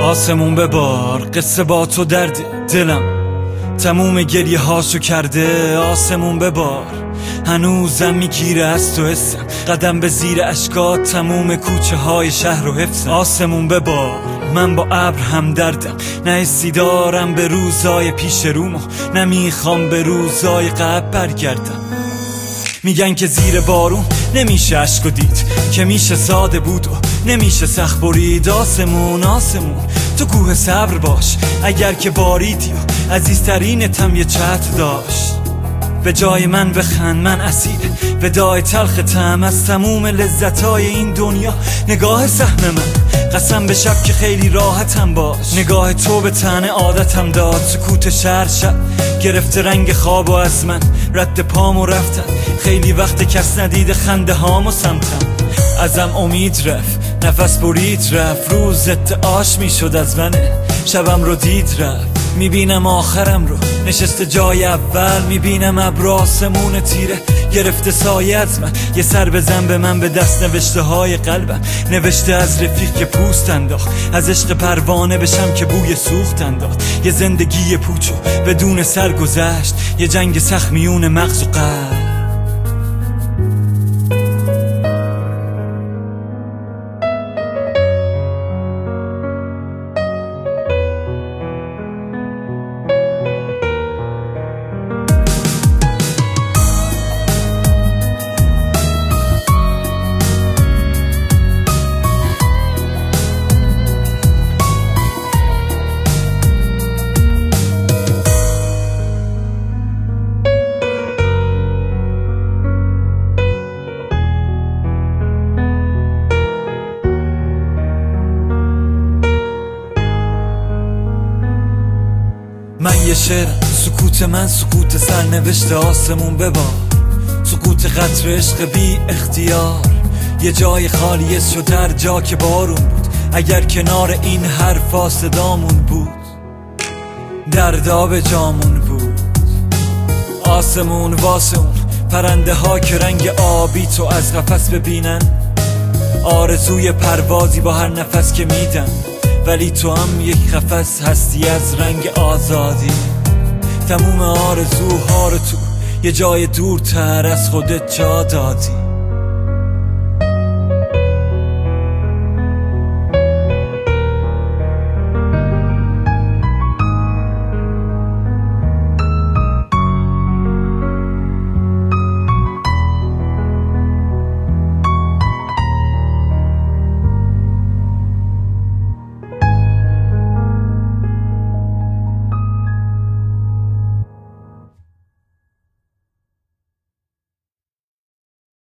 آسمون ببار، قصه با تو درد دلم تموم گریه هاشو کرده. آسمون ببار، هنوزم میگیره از تو حسم، قدم به زیر اشکات تموم کوچه های شهر رو حفظم. آسمون ببار، من با ابر هم دردم، نه حسی دارم به روزای پیش رومو، نمیخوام به روزای قبل برگردم. میگن که زیر بارون نمیشه عشق و دید، که میشه ساده بود و نمیشه سخت برید. آسمون تو کوه صبر باش، اگر که باریدی و عزیزترینتم یه چتر داشت. به جای من بخند، من اسیر ودای تلخ طعم از تموم لذتای این دنیا. نگاه سهم من قسم به شب که خیلی راحتم باش، نگاه تو به تنه عادتم داد. سکوت شهر شب گرفته رنگ خواب و از من رد پامو رفتن. خیلی وقت کس ندیده خنده هامو سمتم، ازم امید رفت، نفس برید رفت. روزت آش میشد از منه، شبم رو دید رفت. میبینم آخرم رو نشسته جای اول، میبینم ابر آسمون تیره گرفته سایه از من. یه سر بزن به من، به دست نوشته های قلبم، نوشته از رفیق که پوست انداخت، از عشق پروانه بشم که بوی سوخت انداخت. یه زندگی پوچو بدون سر گذشت، یه جنگ سخت میون مغز و قلب. من یه شعرم، سکوت من سکوت سرنوشت. آسمون ببار، سکوت قطر عشق بی اختیار. یه جای خالیه شد در جا که بارون بود، اگر کنار این حرفا صدامون بود، دردا به جامون بود. آسمون واسه اون پرنده ها که رنگ آبی تو از قفس ببینن، آرزوی پروازی با هر نفس که میدن. ولی تو هم یک قفس هستی از رنگ آزادی. تموم آرزوها رو تو یه جای دورتر از خودت جا دادی.